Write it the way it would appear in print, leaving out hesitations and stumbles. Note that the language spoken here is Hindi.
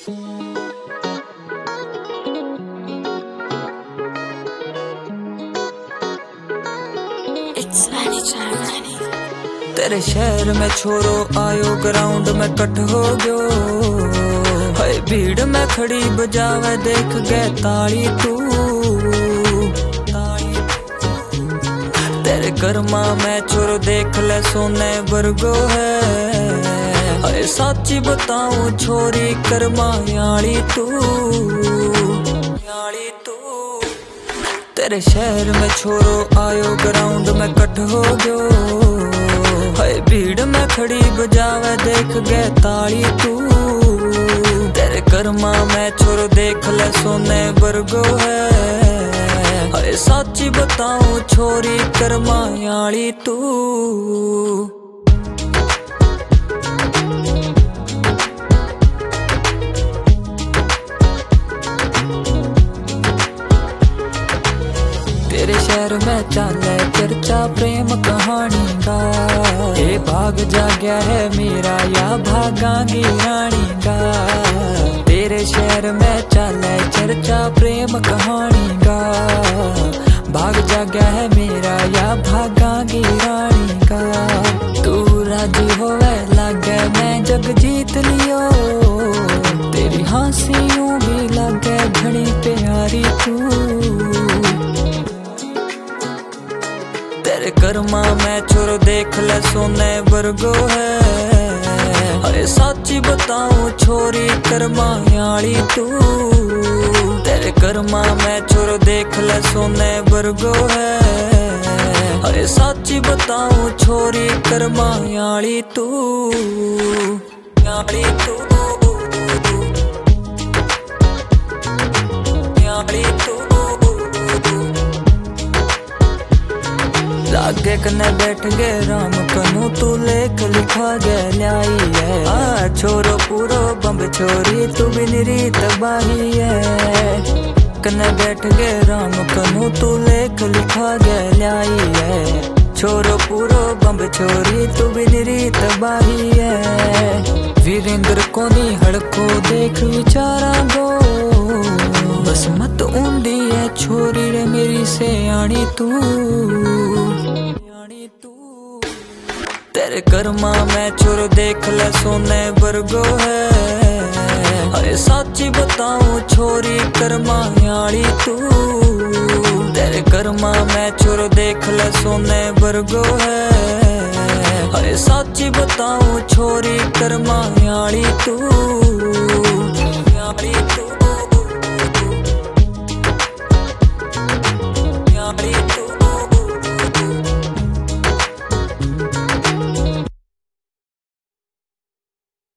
तेरे शहर में छोरो आयो ग्राउंड में कट हो गयो, हाय भीड़ में खड़ी बजावे देख गए ताली तू। तेरे कर्मा में छोरो देख ले सोने वर्गो है, हाय सच्ची बताऊं छोरी कर्मा याली तू। तेरे शहर में छोरो आयो ग्राउंड में कट हो गयो, हाय भीड़ में खड़ी बजावे देख गए ताली तू। तेरे कर्मा में छोरो देख ले सोने वर्गो है, हाय सच्ची बताऊं छोरी कर्मा याली तू। तेरे शहर में चले चर्चा प्रेम कहानी का, ये भाग जा गया है मेरा या भागांगी रानी का। तेरे शहर में चले चर्चा प्रेम कहानी का, भाग जा गया है मेरा या भागांगी रानी का। तू राजी होवे लागे मैं जग जीत लियो, तेरी हंसियों भी लागे घड़ी प्यारी तू। तेरे कर्मा में छोरो देख ले सोने वर्गो है, अरे सच्ची बताऊं छोरी कर्मा याली तू। तेरे कर्मा में छोरो देख ले सोने वर्गो है, अरे सच्ची बताऊं छोरी कर्मा याली तू। याली तू, याली तू। लागे कने बैठ गए राम कनु तू लेख लिखा गया ल्याई है। छोरो पूरो बम्ब छोरी तू भी निरी तबाही है। कने बैठ गए राम कनु तू लेख लिखा गया ल्याई है। छोरो पूरो बम्ब छोरी तू भी निरी तबाही है। वीरेंद्र कोनी हड़को देख विचारा गो, बस मत ऊंडी है छोरी रे मेरी से आनी तू। तेरे कर्मा में छोरो देख ले सोने वर्गो है, अरे सच्ची बताऊं छोरी कर्मा याली तू। तेरे कर्मा में छोरो देख ले सोने वर्गो है, अरे सच्ची बताऊं छोरी कर्मा याली तू। याली तू।